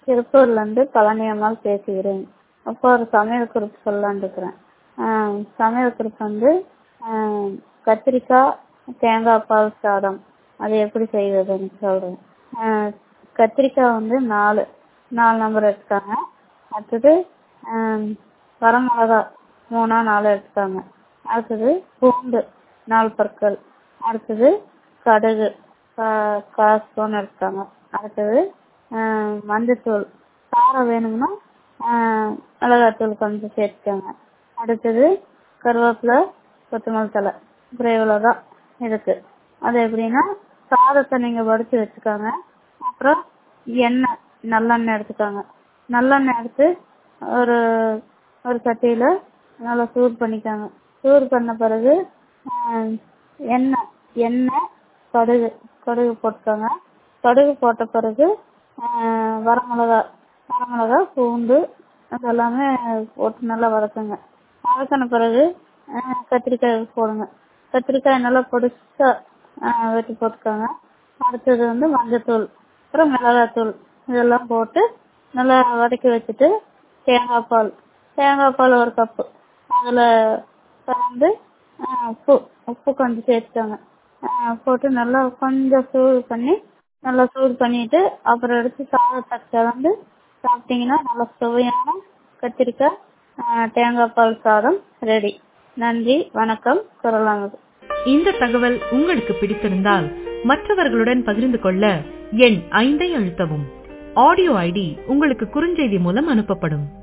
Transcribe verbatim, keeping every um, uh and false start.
திருப்பூர்லேருந்து பழனி அம்மாள் பேசுகிறேன். அப்போ ஒரு சமையல் குறிப்பு சொல்லலான்னு இருக்கிறேன். சமையல் குறிப்பு வந்து கத்திரிக்காய் தேங்காய் பால் சாதம் அது எப்படி செய்வதுன்னு சொல்கிறேன். கத்திரிக்காய் வந்து நாலு நாலு நம்பர் எடுத்துக்காங்க. அடுத்தது வரமிளகா மூணா நாலு எடுத்துக்காங்க. அடுத்தது பூண்டு நாலு பற்கள். அடுத்தது கடுகு கால் ஸ்பூன் எடுத்துக்காங்க. அடுத்தது மஞ்சத்தூள் காரம் வேணும்னா மிளகாத்தூள் கொஞ்சம் சேர்த்துக்கோங்க. அடுத்தது கருவேப்பிலை கொத்தமல்லி தழை அப்புறம் இவ்வளோதான் இதுக்கு. அது எப்படின்னா சாதத்தை நீங்கள் வடித்து வச்சுக்கோங்க. அப்புறம் எண்ணெய் நல்லெண்ணெய் எடுத்துக்கோங்க. நல்லெண்ணெய் எடுத்து ஒரு ஒரு சட்டியில் நல்லா சூடு பண்ணிக்கோங்க. சூடு பண்ண பிறகு எண்ணெய் எண்ணெய் கடுகு கடுகு போட்டுக்கோங்க. கடுகு போட்ட பிறகு வரமிளகா வரமிளகா பூண்டு அதெல்லாமே போட்டு நல்லா வதக்குங்க. வதக்கின பிறகு கத்திரிக்காய் போடுங்க. கத்திரிக்காய் நல்லா பொடிசாக வெட்டி போட்டுக்கோங்க. அடுத்தது வந்து மஞ்சத்தூள் அப்புறம் மிளகாத்தூள் இதெல்லாம் போட்டு நல்லா வதக்கி வச்சுட்டு தேங்காய் பால் தேங்காய் பால் ஒரு கப்பு அதில் கலந்து உப்பு உப்பு கொஞ்சம் சேர்த்துக்கோங்க. போட்டு நல்லா கொஞ்சம் சூடு பண்ணி நல்லா சூடு பண்ணிட்டு அப்புறம் எடுத்து சாதத்தை கலந்து சாப்பிட்டீங்கன்னா நல்லா சுவையான கத்திரிக்காய் தேங்காய் பால் சாதம் ரெடி. நன்றி, வணக்கம். குரலானது. இந்த தகவல் உங்களுக்கு பிடித்திருந்தால் மற்றவர்களுடன் பகிர்ந்து கொள்ள எண் ஐந்தை அழுத்தவும். ஆடியோ ஐடி உங்களுக்கு குறுஞ்செய்தி மூலம் அனுப்பப்படும்.